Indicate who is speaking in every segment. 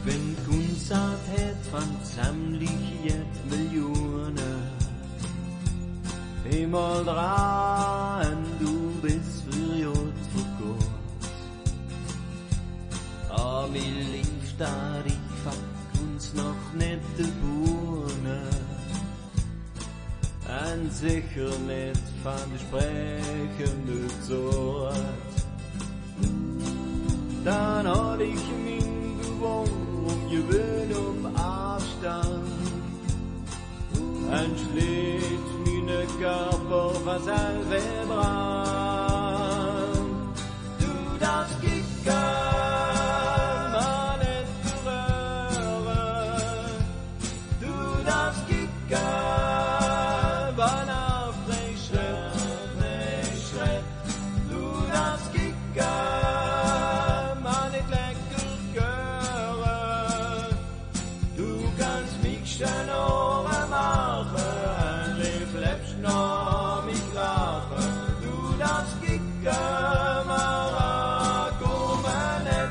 Speaker 1: Wenn Kunstart het van sämtliche Millionen, einmal dran, du bist für Jod verkort. Aber mir lief da ich fuck uns noch nicht de Bohne, und sicher nicht von de sprechende Zort. Dann hol ich min Bewohnung gewöhnt Abstand, und schlägt meine Körper was selbe brand. Du darfst kicken, mal nicht berühren. Du darfst kicken, wann auf drei Schritt. Du darfst kicken, mal nicht lecker gören. Du kannst mich schon Ohren machen, lebst noch mich lachen. Du darfst kicken, mal kommen nicht.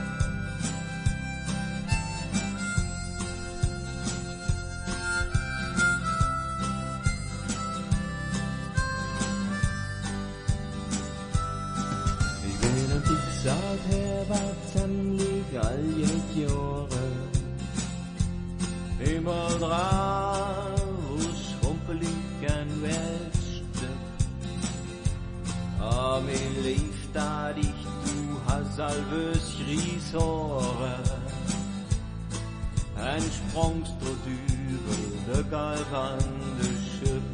Speaker 1: Ich bin ein Pixar, her war ziemlich all die Jahre. Immer dran, schrumpelig ein Weltstück. Aber mir lief da dich, du hast allwös Grieshore. Ein sprungst du über de galvande Schiff.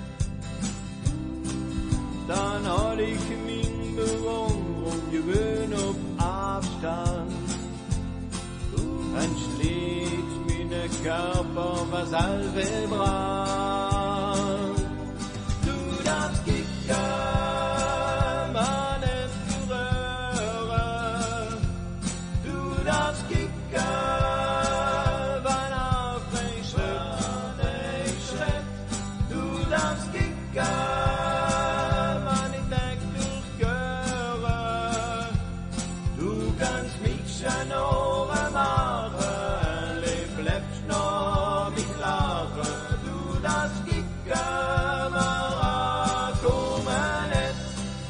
Speaker 1: Dann hol ich min Bewohnung gewöhnt auf Abstand. Und schlägt meine Körper was halbe brand. Du darfst kicken, mal nicht berühren. Du darfst kicken, wann auf ein Schritt. Du darfst kicken, mal nicht durchgehören. Du kannst mich schon Ohren machen, lebst noch mich lachen. Du darfst kicken, mal kommen nicht.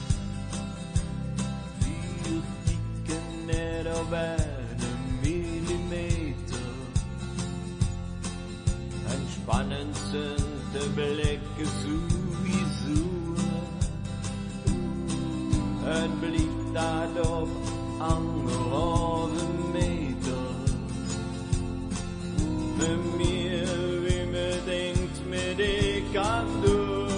Speaker 1: Wir kicken nicht auf einen Millimeter. Entspannend sind die Blicke sowieso. Und blieb da doch anderthalb Meter. Mit mir, wie mir denkt, mit ich kann du.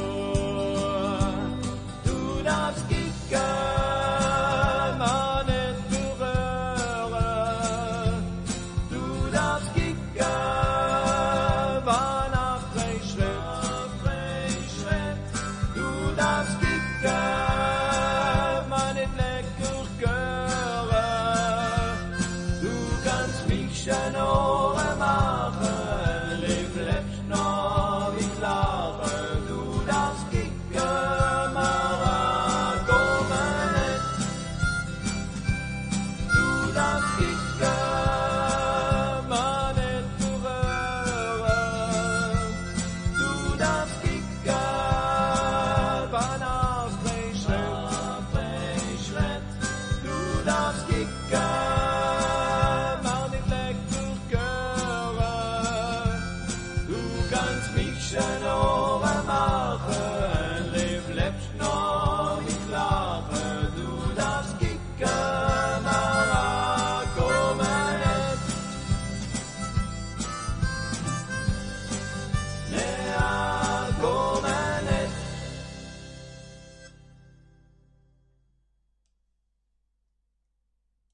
Speaker 1: Du darfst kicken, mal nicht berühren. Du darfst kicken, wann auf drei Schritt. Du darfst kicken, mal nicht lecker gören. Du kannst mich schon